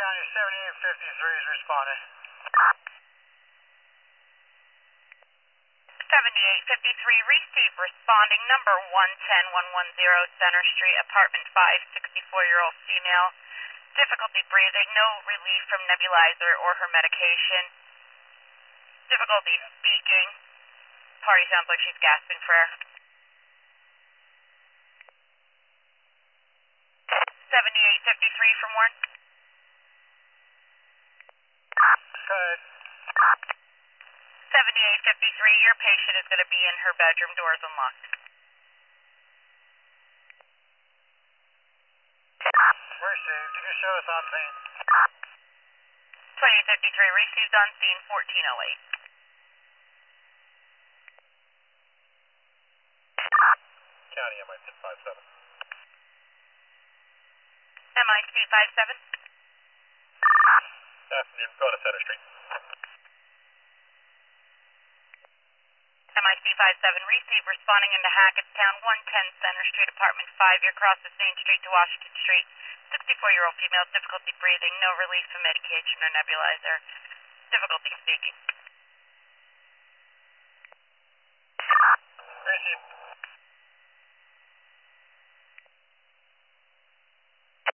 County 7853 is responding. 7853, receive responding number 110110 Center Street, apartment 5, 64-year-old female. Difficulty breathing, no relief from nebulizer or her medication. Difficulty speaking. Party sounds like she's gasping for air. 7853 from Warren. Good. 7853, your patient is going to be in her bedroom, doors unlocked. Received. You can show us on scene. 2853, received on scene 1408. County MIC 57. MIC 57. Afternoon. Go to Center Street. MIC 57, receive responding into Hackettstown, 110 Center Street, apartment 5. You're crossing Main Street to Washington Street. 64-year-old female, difficulty breathing, no relief from medication or nebulizer. Difficulty speaking.